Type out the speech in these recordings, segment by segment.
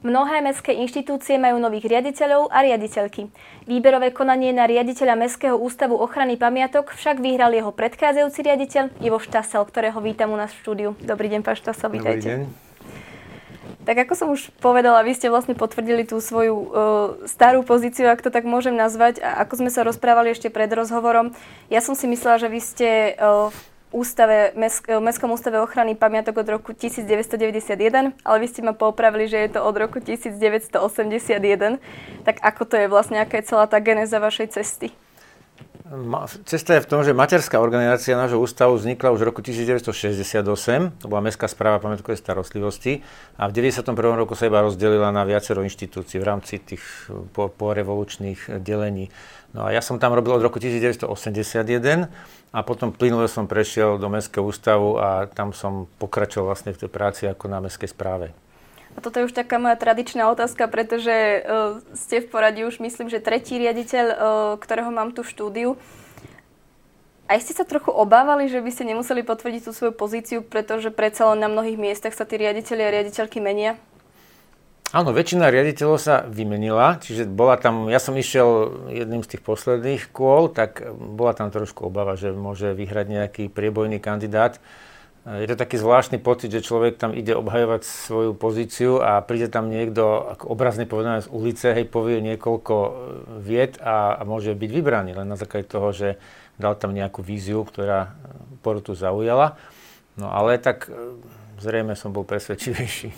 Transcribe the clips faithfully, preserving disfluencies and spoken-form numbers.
Mnohé mestské inštitúcie majú nových riaditeľov a riaditeľky. Výberové konanie na riaditeľa Mestského ústavu ochrany pamiatok však vyhral jeho predchádzajúci riaditeľ Ivo Štasel, ktorého vítam u nás v štúdiu. Dobrý deň, pán Štasel, vítajte. Dobrý deň. Tak ako som už povedala, vy ste vlastne potvrdili tú svoju uh, starú pozíciu, ak to tak môžem nazvať. A ako sme sa rozprávali ešte pred rozhovorom, ja som si myslela, že vy ste uh, Ústave, v Mestskom ústave ochrany pamiatok od roku devätnásťstodeväťdesiatjeden, ale vy ste ma popravili, že je to od roku devätnásťstoosemdesiatjeden. Tak ako to je vlastne, aká je celá tá genéza vašej cesty? Cesta je v tom, že materská organizácia nášho ústavu vznikla už v roku devätnásťstošesťdesiatosem, to bola Mestská správa pamiatkovej starostlivosti, a v deväťdesiatom prvom roku sa iba rozdelila na viacero inštitúcií v rámci tých porevolučných delení. No a ja som tam robil od roku devätnásťstoosemdesiatjeden a potom plynule som prešiel do Mestského ústavu a tam som pokračoval vlastne v tej práci ako na Mestskej správe. A toto je už taká moja tradičná otázka, pretože uh, ste v poradí už myslím, že tretí riaditeľ, uh, ktorého mám tu v štúdiu. Aj ste sa trochu obávali, že by ste nemuseli potvrdiť tú svoju pozíciu, pretože predsa len na mnohých miestach sa tí riaditeľi a riaditeľky menia? Áno, väčšina riaditeľov sa vymenila, čiže bola tam, ja som išiel jedným z tých posledných kôl, tak bola tam trošku obava, že môže vyhrať nejaký priebojný kandidát. Je to taký zvláštny pocit, že človek tam ide obhajovať svoju pozíciu a príde tam niekto, ako obrazne povedané z ulice, hej, povie niekoľko viet a, a môže byť vybraný len na základe toho, že dal tam nejakú víziu, ktorá porotu zaujala. No ale tak zrejme som bol presvedčivejší.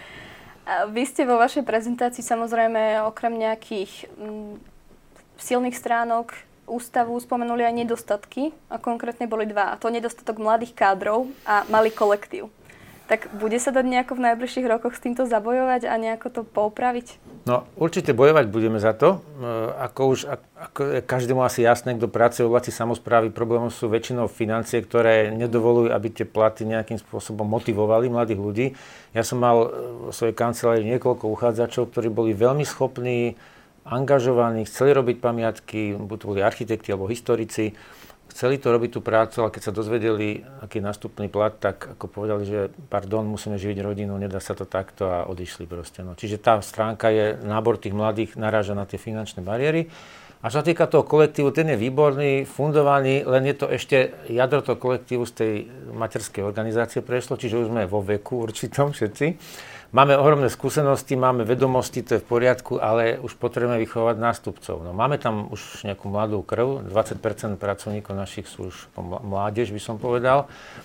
A vy ste vo vašej prezentácii samozrejme okrem nejakých m, silných stránok ústavu spomenuli aj nedostatky a konkrétne boli dva. A to nedostatok mladých kádrov a malý kolektív. Tak bude sa dať nejako v najbližších rokoch s týmto zabojovať a nejako to poupraviť? No určite bojovať budeme za to. Ako už ako každému asi jasné, kto pracuje v oblasti samosprávy, problémom sú väčšinou financie, ktoré nedovolujú, aby tie platy nejakým spôsobom motivovali mladých ľudí. Ja som mal vo svojej kancelárii niekoľko uchádzačov, ktorí boli veľmi schopní, angažovaní, chceli robiť pamiatky, buď to boli architekti alebo historici, chceli to robiť tú prácu, ale keď sa dozvedeli, aký je nástupný plat, tak ako povedali, že pardon, musíme živiť rodinu, nedá sa to takto a odišli proste. No. Čiže tá stránka je, nábor tých mladých naráža na tie finančné bariéry. A čo sa týka toho kolektívu, ten je výborný, fundovaný, len je to ešte jadro toho kolektívu z tej materskej organizácie prešlo, čiže už sme vo veku určitom všetci. Máme ohromné skúsenosti, máme vedomosti, to je v poriadku, ale už potrebujeme vychovať nástupcov. No, máme tam už nejakú mladú krv, dvadsať percent pracovníkov našich sú už mládež, by som povedal,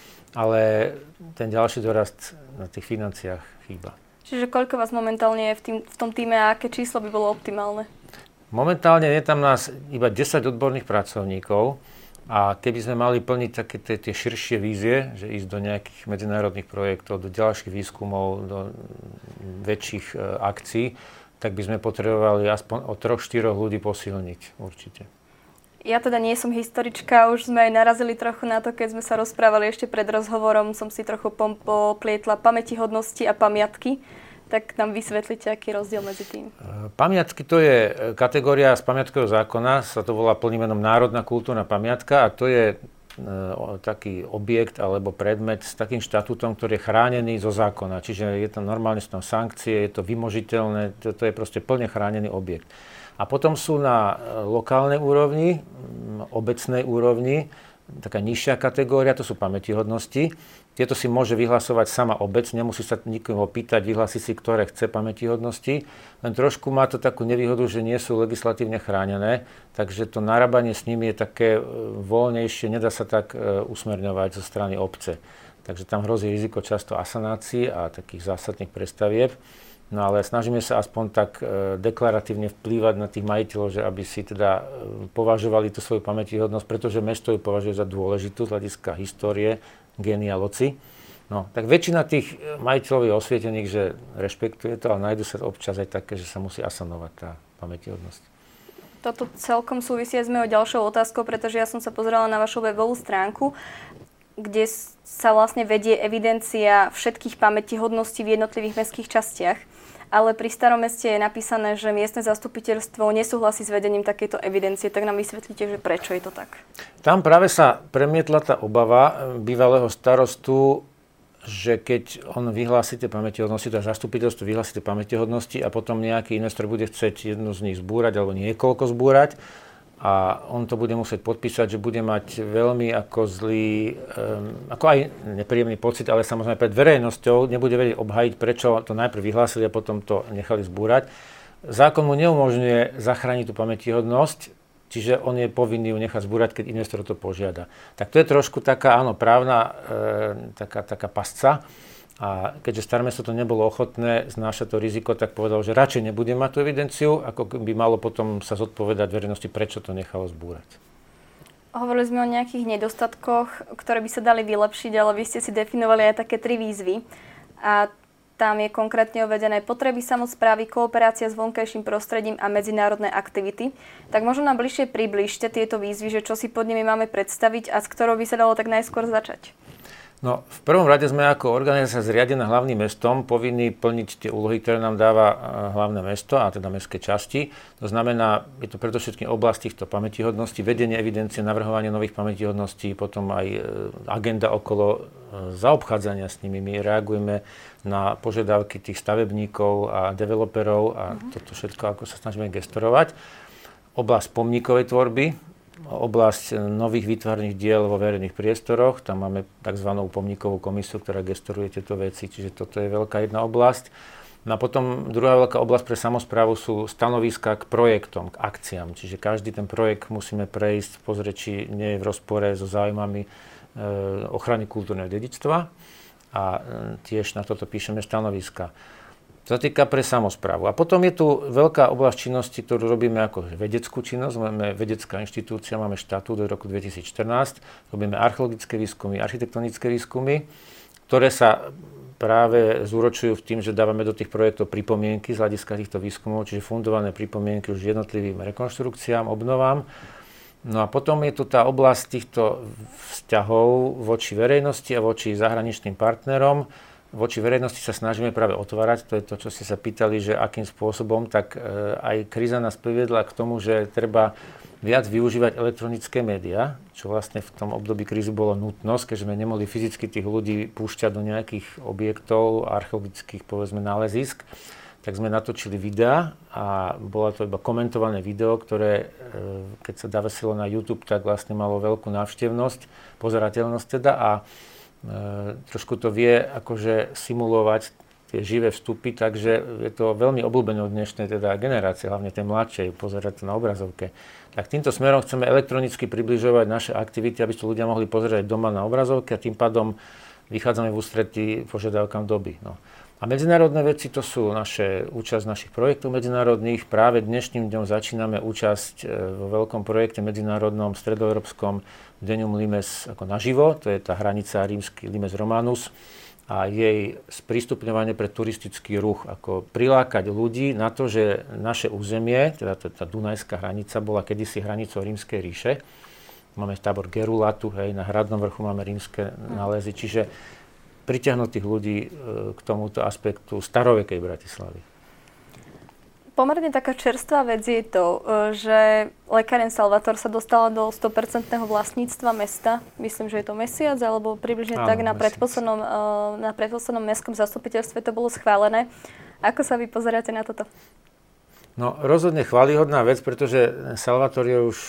ale ten ďalší dorast na tých financiách chýba. Čiže koľko vás momentálne je v, tým, v tom týme a aké číslo by bolo optimálne? Momentálne je tam nás iba desať odborných pracovníkov. A keby sme mali plniť také tie, tie širšie vízie, že ísť do nejakých medzinárodných projektov, do ďalších výskumov, do väčších e, akcií, tak by sme potrebovali aspoň o troch, štyroch ľudí posilniť určite. Ja teda nie som historička, už sme aj narazili trochu na to, keď sme sa rozprávali ešte pred rozhovorom, som si trochu poplietla pamätihodnosti a pamiatky. Tak nám vysvetlite, aký je rozdiel medzi tým. Pamiatky to je kategória z pamiatkového zákona, sa to volá plným menom národná kultúrna pamiatka a to je e, taký objekt alebo predmet s takým štatútom, ktorý je chránený zo zákona. Čiže je tam normálne sú tam sankcie, je to vymožiteľné, to, to je proste plne chránený objekt. A potom sú na lokálnej úrovni, obecnej úrovni, taká nižšia kategória, to sú pamätihodnosti. Tieto si môže vyhlasovať sama obec, nemusí sa nikoho pýtať, vyhlási si, ktoré chce pamätihodnosti. Len trošku má to takú nevýhodu, že nie sú legislatívne chránené, takže to narábanie s nimi je také voľnejšie, nedá sa tak usmerňovať zo strany obce. Takže tam hrozí riziko často asanácií a takých zásadných prestavieb. No ale snažíme sa aspoň tak deklaratívne vplývať na tých majiteľov, že aby si teda považovali tú svoju pamätihodnosť, pretože mesto ju považuje za dôležitú z hľadiska histórie, génia loci. No, tak väčšina tých majiteľov je osvietených, že rešpektuje to, ale nájdu sa občas aj také, že sa musí asanovať tá pamätihodnosť. Toto celkom súvisí s mojou ďalšou otázkou, pretože ja som sa pozerala na vašu webovú stránku, kde sa vlastne vedie evidencia všetkých pamätihodností v jednotlivých mestských častiach. Ale pri Starom meste je napísané, že miestne zastupiteľstvo nesúhlasí s vedením takejto evidencie. Tak nám vysvetlíte, že prečo je to tak? Tam práve sa premietla tá obava bývalého starostu že keď on vyhlási tie pamätihodnosti, teda zastupiteľstvo vyhlási tie pamätihodnosti a potom nejaký investor bude chcieť jednu z nich zbúrať alebo niekoľko zbúrať a on to bude musieť podpísať, že bude mať veľmi ako zlý, um, ako aj nepríjemný pocit, ale samozrejme pred verejnosťou nebude vedieť obhajiť, prečo to najprv vyhlásili a potom to nechali zbúrať. Zákon mu neumožňuje zachrániť tú pamätihodnosť, čiže on je povinný ju nechať zbúrať, keď investor to požiada. Tak to je trošku taká, áno, právna, e, taká, taká pasca. A keďže Staré mesto to nebolo ochotné znášať to riziko, tak povedal, že radšej nebude mať tú evidenciu, ako by malo potom sa zodpovedať verejnosti, prečo to nechalo zbúrať. Hovorili sme o nejakých nedostatkoch, ktoré by sa dali vylepšiť, ale vy ste si definovali aj také tri výzvy. A tam je konkrétne uvedené potreby samosprávy, kooperácia s vonkajším prostredím a medzinárodné aktivity. Tak možno nám bližšie približte tieto výzvy, že čo si pod nimi máme predstaviť a s ktorou by sa dalo tak najskôr začať. No, v prvom rade sme ako organizácia zriadená hlavným mestom povinní plniť tie úlohy, ktoré nám dáva hlavné mesto, a teda mestské časti. To znamená, je to predovšetkým oblasť týchto pamätihodností, vedenie evidencie, navrhovanie nových pamätihodností, potom aj agenda okolo zaobchádzania s nimi. My reagujeme na požiadavky tých stavebníkov a developerov a mm-hmm. toto všetko, ako sa snažíme gestorovať. Oblasť pomníkovej tvorby, oblasť nových výtvarných diel vo verejných priestoroch. Tam máme tzv. Pomníkovú komisiu, ktorá gestoruje tieto veci, čiže toto je veľká jedna oblasť. No a potom druhá veľká oblasť pre samosprávu sú stanoviská k projektom, k akciám. Čiže každý ten projekt musíme prejsť, pozrieť, či nie je v rozpore so záujmami e, ochrany kultúrneho dedičstva. A e, tiež na toto píšeme stanoviska. To sa týka pre samosprávu. A potom je tu veľká oblasť činnosti, ktorú robíme ako vedeckú činnosť. Máme vedecká inštitúcia, máme štatút do roku dvetisícštrnásť. Robíme archeologické výskumy, architektonické výskumy, ktoré sa práve zúročujú v tým, že dávame do tých projektov pripomienky z hľadiska týchto výskumov, čiže fundované pripomienky už jednotlivým rekonštrukciám, obnovám. No a potom je tu tá oblasť týchto vzťahov voči verejnosti a voči zahraničným partnerom. Voči verejnosti sa snažíme práve otvárať, to je to, čo ste sa pýtali, že akým spôsobom, tak aj kríza nás priviedla k tomu, že treba viac využívať elektronické médiá, čo vlastne v tom období krízy bolo nutnosť, keďže sme nemohli fyzicky tých ľudí púšťať do nejakých objektov, archeologických, povedzme, nálezisk, tak sme natočili videá a bolo to iba komentované video, ktoré, keď sa davesilo na YouTube, tak vlastne malo veľkú návštevnosť, pozerateľnosť teda a E, trošku to vie akože simulovať tie živé vstupy, takže je to veľmi obľúbené od dnešnej teda generácie, hlavne tej mladšej, pozerať to na obrazovke. Tak týmto smerom chceme elektronicky približovať naše aktivity, aby to ľudia mohli pozerať doma na obrazovke a tým pádom vychádzame v ústretí požiadavkám doby. No. A medzinárodné veci, to sú naše účasť našich projektov medzinárodných. Práve dnešným dňom začíname účasť vo veľkom projekte medzinárodnom stredoeurópskom Deňum Limes ako naživo, to je tá hranica rímsky Limes Romanus a jej sprístupňovanie pre turistický ruch, ako prilákať ľudí na to, že naše územie, teda tá Dunajská hranica, bola kedysi hranicou Rímskej ríše. Máme tábor Gerulatu, hej, na Hradnom vrchu máme rímske nálezy, čiže pritiahnuť tých ľudí k tomuto aspektu starovekej Bratislavy. Pomerne taká čerstvá vec je to, že lekáreň Salvator sa dostala do sto percent vlastníctva mesta. Myslím, že je to mesiac, alebo približne Áno, tak na predposlednom, na predposlednom mestskom zastupiteľstve to bolo schválené. Ako sa vy pozeráte na toto? No rozhodne chválihodná vec, pretože Salvator je už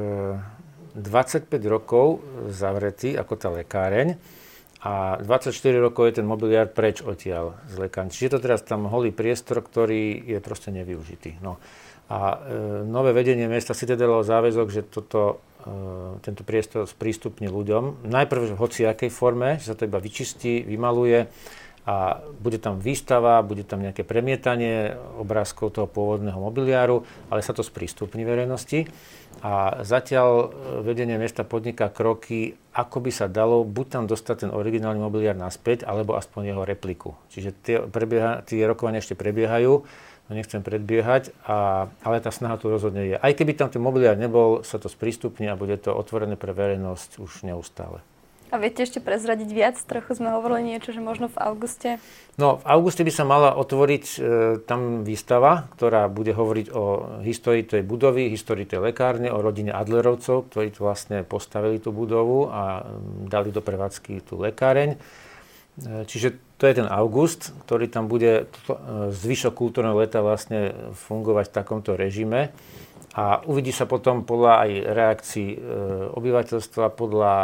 dvadsaťpäť rokov zavretý ako tá lekáreň. A dvadsaťštyri rokov je ten mobiliár preč odtiaľ z lekárne. Čiže je to teraz tam holý priestor, ktorý je proste nevyužitý. No. A e, nové vedenie mesta si teda dalo záväzok, že toto, e, tento priestor sprístupní ľuďom. Najprv v hociakej forme, že sa to iba vyčistí, vymaluje a bude tam výstava, bude tam nejaké premietanie obrázkov toho pôvodného mobiliáru, ale sa to sprístupní verejnosti. A zatiaľ vedenie mesta podniká kroky, ako by sa dalo buď tam dostať ten originálny mobiliár naspäť, alebo aspoň jeho repliku. Čiže tie, prebieha, tie rokovania ešte prebiehajú, no nechcem predbiehať, a, ale tá snaha tu rozhodne je. Aj keby tam ten mobiliár nebol, sa to sprístupní a bude to otvorené pre verejnosť už neustále. A viete ešte prezradiť viac? Trochu sme hovorili niečo, že možno v auguste. No, v auguste by sa mala otvoriť e, tam výstava, ktorá bude hovoriť o histórii tej budovy, histórii tej lekárne, o rodine Adlerovcov, ktorí tu vlastne postavili tú budovu a dali do prevádzky tú lekáreň. Čiže to je ten august, ktorý tam bude zvyšok kultúrneho leta vlastne fungovať v takomto režime. A uvidí sa potom podľa aj reakcií obyvateľstva, podľa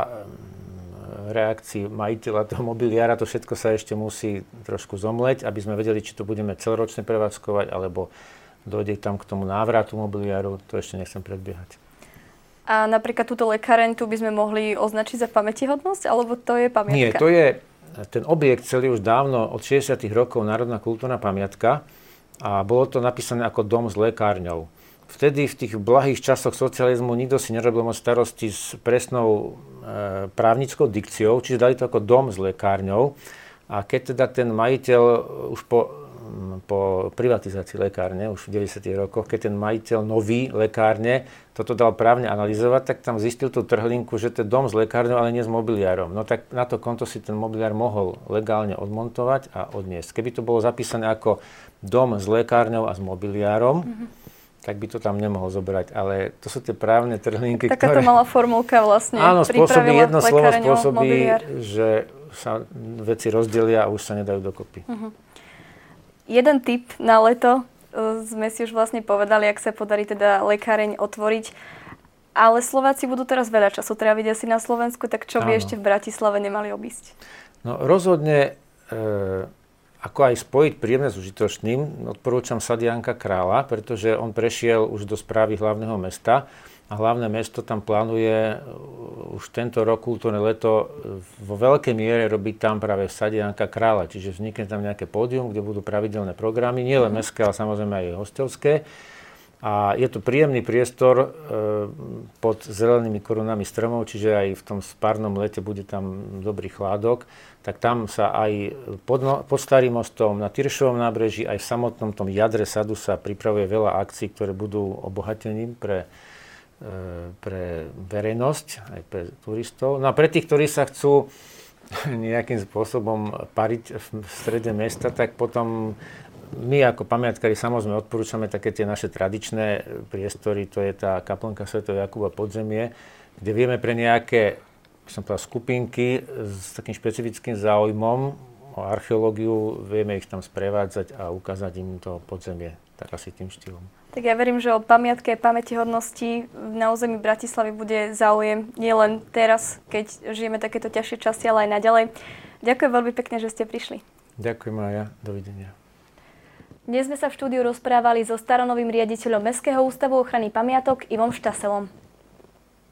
reakcií majiteľa toho mobiliára. To všetko sa ešte musí trošku zomleť, aby sme vedeli, či to budeme celoročne prevádzkovať, alebo dojde tam k tomu návratu mobiliáru. To ešte nechcem predbiehať. A napríklad túto lekáreň tu by sme mohli označiť za pamätihodnosť, alebo to je pamiatka? Nie, to je ten objekt celý už dávno od šesťdesiatych rokov národná kultúrna pamiatka a bolo to napísané ako dom s lekárňou. Vtedy v tých blahých časoch socializmu nikto si nerobil moc starosti s presnou e, právnickou dikciou, čiže dali to ako dom s lekárňou. A keď teda ten majiteľ už po, po privatizácii lekárne, už v deväťdesiatych rokoch, keď ten majiteľ nový lekárne toto dal právne analyzovať, tak tam zistil tú trhlinku, že to je dom s lekárňou, ale nie s mobiliárom. No tak na to konto si ten mobiliár mohol legálne odmontovať a odniesť. Keby to bolo zapísané ako dom s lekárňou a s mobiliárom, mm-hmm. tak by to tam nemohol zobrať. Ale to sú tie právne trhlinky, taká ktoré... Takáto malá formulka vlastne Áno, spôsobí jedno slovo, spôsobí, mobiliár. že sa veci rozdelia a už sa nedajú dokopy. Mm-hmm. Jeden tip na leto sme si už vlastne povedali, ak sa podarí teda lekáreň otvoriť. Ale Slováci budú teraz veľa času tráviť asi na Slovensku, tak čo by Áno. ešte v Bratislave nemali obísť? No rozhodne, e, ako aj spojiť príjemné s užitočným, odporúčam sad Janka Krála, pretože on prešiel už do správy hlavného mesta a hlavné mesto tam plánuje už tento rok kultúrne leto vo veľkej miere robiť tam práve v sade Janka Krála. Čiže vznikne tam nejaké pódium, kde budú pravidelné programy, nielen mestské, ale samozrejme aj hostovské. A je to príjemný priestor e, pod zelenými korunami stromov, čiže aj v tom spárnom lete bude tam dobrý chládok. Tak tam sa aj pod, no, pod Starým mostom, na Tyršovom nábreží, aj v samotnom tom jadre sadu sa pripravuje veľa akcií, ktoré budú obohatením pre pre verejnosť, aj pre turistov. No a pre tých, ktorí sa chcú nejakým spôsobom pariť v strede mesta, tak potom my ako pamiatkári samozrejme odporúčame také tie naše tradičné priestory, to je tá kaplnka svätého Jakuba Podzemie, kde vieme pre nejaké, by som povedal, skupinky s takým špecifickým záujmom o archeológiu, vieme ich tam sprevádzať a ukázať im to podzemie, tak asi tým štýlom. Tak ja verím, že o pamiatke a pamätihodnosti na území Bratislavy bude záujem nielen teraz, keď žijeme takéto ťažšie časy, ale aj naďalej. Ďakujem veľmi pekne, že ste prišli. Ďakujem aj ja. Dovidenia. Dnes sme sa v štúdiu rozprávali so staronovým riaditeľom Mestského ústavu ochrany pamiatok Ivom Štaselom.